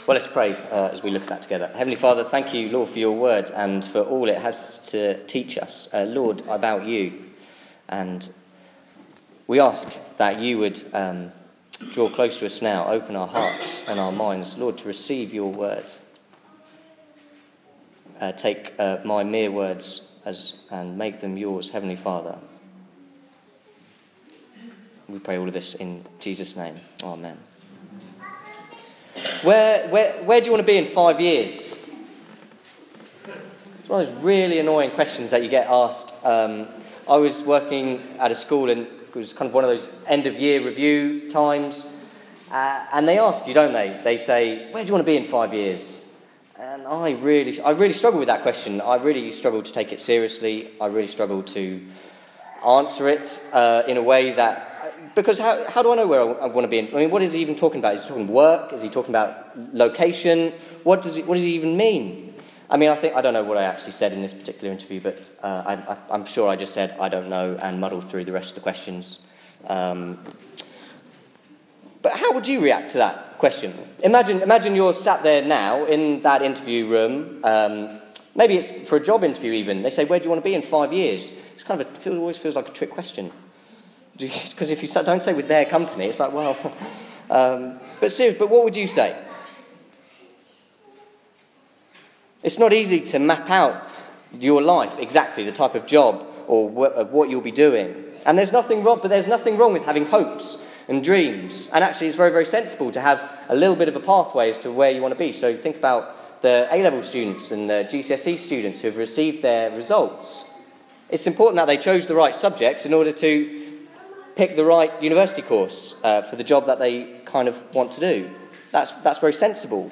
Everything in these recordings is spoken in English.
Well, let's pray as we look at that together. Heavenly Father, thank you, Lord, for your word and for all it has to teach us. Lord, about you. And we ask that you would draw close to us now, open our hearts and our minds, Lord, to receive your word. Take my mere words and make them yours, Heavenly Father. We pray all of this in Jesus' name. Amen. Where do you want to be in 5 years? It's one of those really annoying questions that you get asked. I was working at a school and it was kind of one of those end-of-year review times. And they ask you, don't they? They say, where do you want to be in 5 years? And I really struggle with that question. I really struggle to take it seriously. I really struggle to answer it in a way that... Because how do I know where I want to be in? I mean, what is he even talking about? Is he talking work? Is he talking about location? What does he even mean? I mean, I don't know what I actually said in this particular interview, but I'm sure I just said, I don't know, and muddled through the rest of the questions. But how would you react to that question? Imagine you're sat there now in that interview room. Maybe it's for a job interview even. They say, where do you want to be in 5 years? It's kind of it always feels like a trick question. Because if you don't say with their company, it's like, well... but what would you say? It's not easy to map out your life, exactly the type of job or what you'll be doing. And there's nothing wrong with having hopes and dreams. And actually, it's very, very sensible to have a little bit of a pathway as to where you want to be. So think about the A-level students and the GCSE students who have received their results. It's important that they chose the right subjects in order to pick the right university course for the job that they kind of want to do. That's very sensible.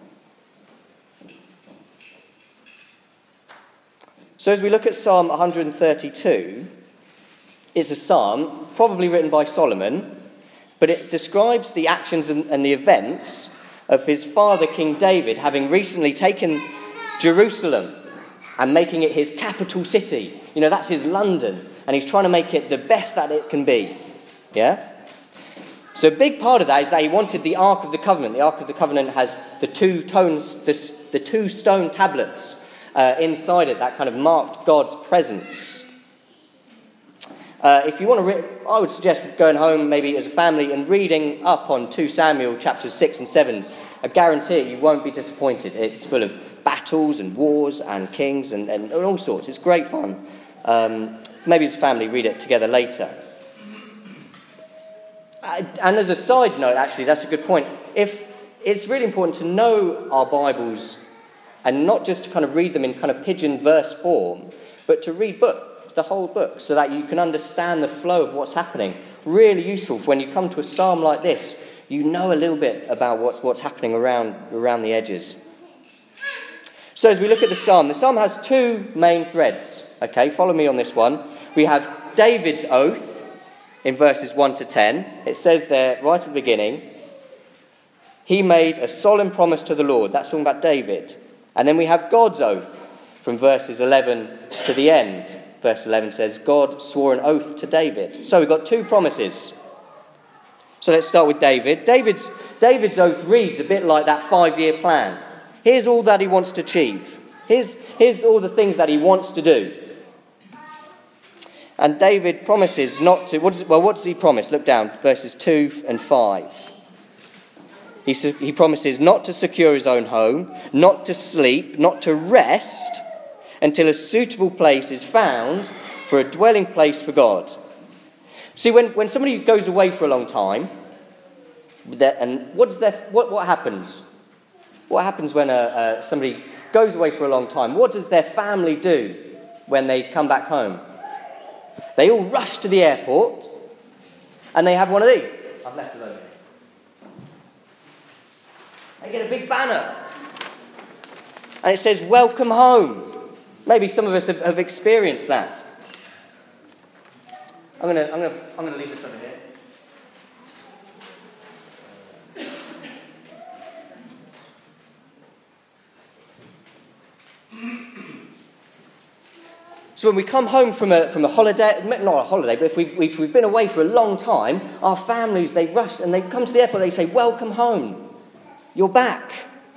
So as we look at Psalm 132, it's a psalm probably written by Solomon, but it describes the actions and the events of his father, King David, having recently taken Jerusalem and making it his capital city. You know, that's his London. And he's trying to make it the best that it can be. Yeah? So a big part of that is that he wanted the Ark of the Covenant. The Ark of the Covenant has the two stone tablets inside it that kind of marked God's presence. If you want to I would suggest going home maybe as a family and reading up on 2 Samuel chapters 6 and 7. I guarantee you won't be disappointed. It's full of battles and wars and kings and all sorts. It's great fun. Maybe as a family, read it together later. And as a side note, actually, that's a good point. If it's really important to know our Bibles and not just to kind of read them in kind of pigeon verse form, but to read the whole book, so that you can understand the flow of what's happening. Really useful for when you come to a psalm like this, you know a little bit about what's happening around the edges. So as we look at the psalm has two main threads. Okay, follow me on this one. We have David's oath in verses 1 to 10. It says there, right at the beginning, he made a solemn promise to the Lord. That's talking about David. And then we have God's oath from verses 11 to the end. Verse 11 says, God swore an oath to David. So we've got two promises. So let's start with David. David's oath reads a bit like that 5-year plan. Here's all that he wants to achieve. Here's all the things that he wants to do. And David promises not to... What does he promise? Look down, verses 2 and 5. He promises not to secure his own home, not to sleep, not to rest, until a suitable place is found for a dwelling place for God. See, when somebody goes away for a long time, and what happens? What happens when somebody goes away for a long time? What does their family do when they come back home? They all rush to the airport and they have one of these. I've left it over. They get a big banner and it says, welcome home. Maybe some of us have experienced that. I'm going to leave this over here. So when we come home from a holiday, not a holiday, but if we've been away for a long time, our families, they rush and they come to the airport, they say, welcome home, you're back.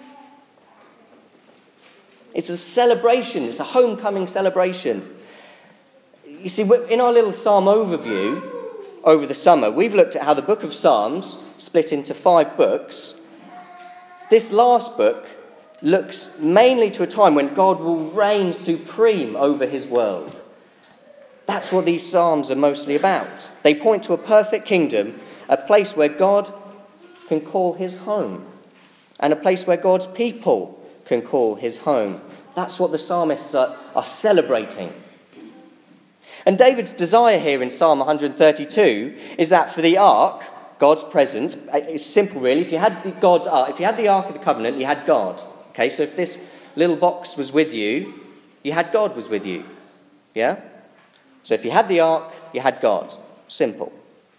It's a celebration. It's a homecoming celebration. You see, in our little Psalm overview over the summer, we've looked at how the book of Psalms, split into 5 books, this last book looks mainly to a time when God will reign supreme over his world. That's what these Psalms are mostly about. They point to a perfect kingdom, a place where God can call his home, and a place where God's people can call his home. That's what the psalmists are celebrating. And David's desire here in Psalm 132 is that for the ark, God's presence, it's simple really. If you had God's ark, if you had the Ark of the Covenant, you had God. Okay, so if this little box was with you, you had God was with you. Yeah? So if you had the ark, you had God. Simple.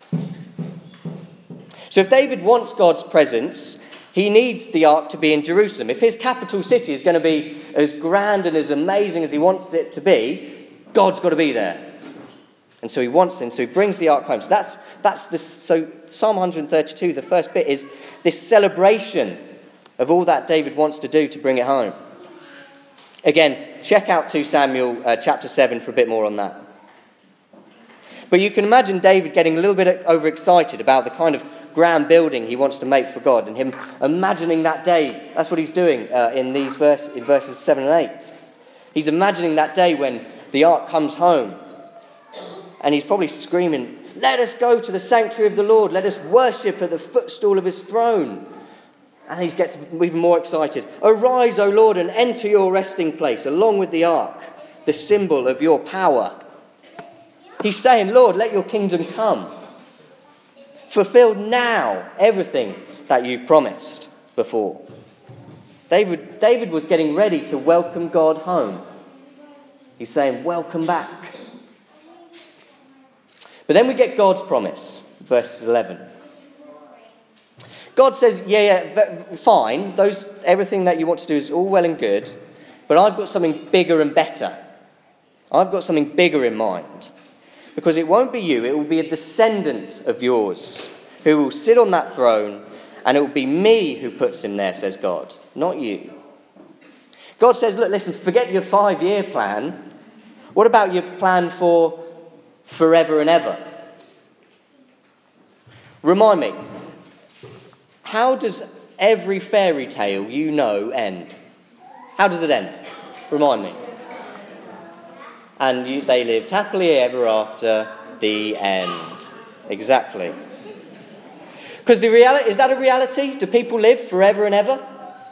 So if David wants God's presence, he needs the ark to be in Jerusalem. If his capital city is going to be as grand and as amazing as he wants it to be, God's got to be there. And so he wants him, so he brings the ark home. So that's this. So Psalm 132, the first bit, is this celebration of all that David wants to do to bring it home. Again, check out 2 Samuel chapter 7 for a bit more on that. But you can imagine David getting a little bit overexcited about the kind of grand building he wants to make for God, and him imagining that day. That's what he's doing in verses 7 and 8. He's imagining that day when the ark comes home. And he's probably screaming, "Let us go to the sanctuary of the Lord. Let us worship at the footstool of his throne." And he gets even more excited. "Arise, O Lord, and enter your resting place, along with the ark, the symbol of your power." He's saying, "Lord, let your kingdom come. Fulfill now everything that you've promised before." David was getting ready to welcome God home. He's saying, "Welcome back." But then we get God's promise, verses 11. God says, fine, everything that you want to do is all well and good, but I've got something bigger and better. I've got something bigger in mind. Because it won't be you, it will be a descendant of yours who will sit on that throne, and it will be me who puts him there, says God, not you. God says, look, listen, forget your 5-year plan. What about your plan for forever and ever? Remind me, how does every fairy tale you know end? How does it end? Remind me. And they lived happily ever after, the end. Exactly. Because the reality, is that a reality? Do people live forever and ever?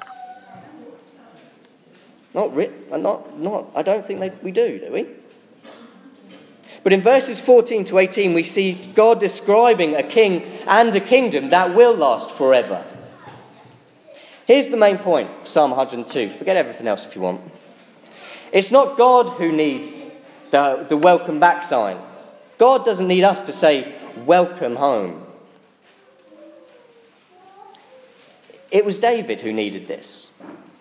I don't think we do we? But in verses 14 to 18, we see God describing a king and a kingdom that will last forever. Here's the main point, Psalm 102. Forget everything else if you want. It's not God who needs the welcome back sign. God doesn't need us to say, welcome home. It was David who needed this.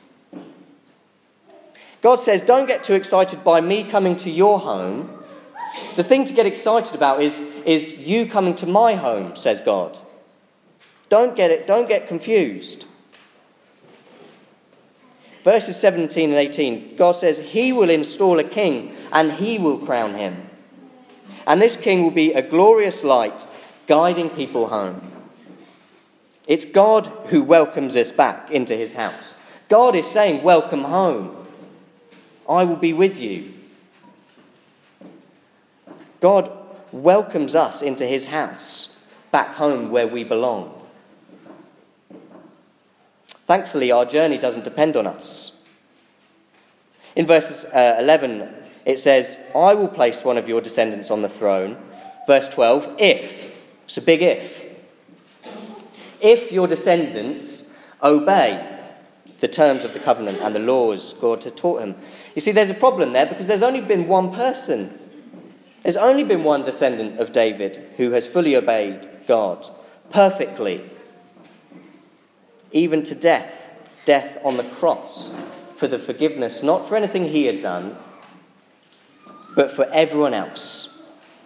God says, don't get too excited by me coming to your home. The thing to get excited about is you coming to my home, says God. Don't get confused. Verses 17 and 18, God says, he will install a king and he will crown him. And this king will be a glorious light guiding people home. It's God who welcomes us back into his house. God is saying, welcome home. I will be with you. God welcomes us into his house, back home where we belong. Thankfully, our journey doesn't depend on us. In verses 11, it says, I will place one of your descendants on the throne. Verse 12, if. It's a big if. If your descendants obey the terms of the covenant and the laws God had taught him. You see, there's a problem there because there's only been one person. There's only been one descendant of David who has fully obeyed God perfectly, even to death on the cross, for the forgiveness, not for anything he had done, but for everyone else.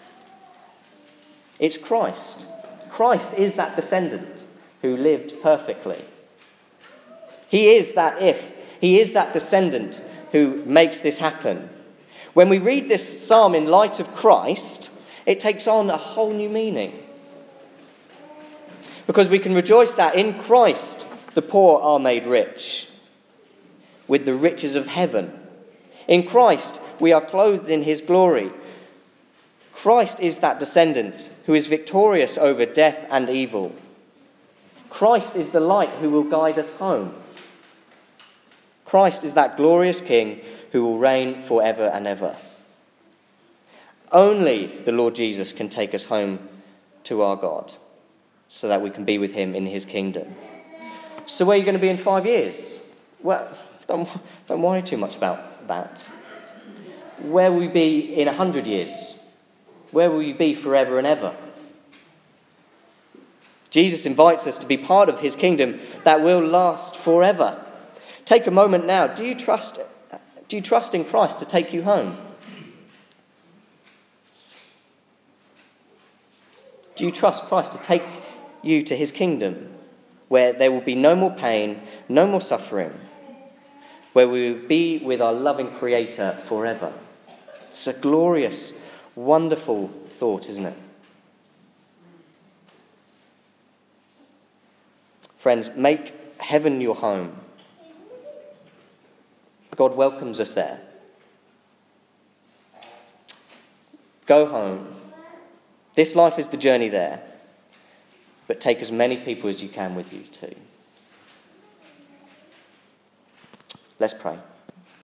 It's Christ. Christ is that descendant who lived perfectly. He is that if. He is that descendant who makes this happen. When we read this psalm in light of Christ, it takes on a whole new meaning. Because we can rejoice that in Christ the poor are made rich with the riches of heaven. In Christ we are clothed in his glory. Christ is that descendant who is victorious over death and evil. Christ is the light who will guide us home. Christ is that glorious King who will reign forever and ever. Only the Lord Jesus can take us home to our God so that we can be with him in his kingdom. So where are you going to be in 5 years? Well, don't worry too much about that. Where will we be in 100 years? Where will you be forever and ever? Jesus invites us to be part of his kingdom that will last forever. Take a moment now. Do you trust in Christ to take you home? Do you trust Christ to take you to his kingdom, where there will be no more pain, no more suffering, where we will be with our loving Creator forever? It's a glorious, wonderful thought, isn't it? Friends, make heaven your home. God welcomes us there. Go home. This life is the journey there. But take as many people as you can with you too. Let's pray.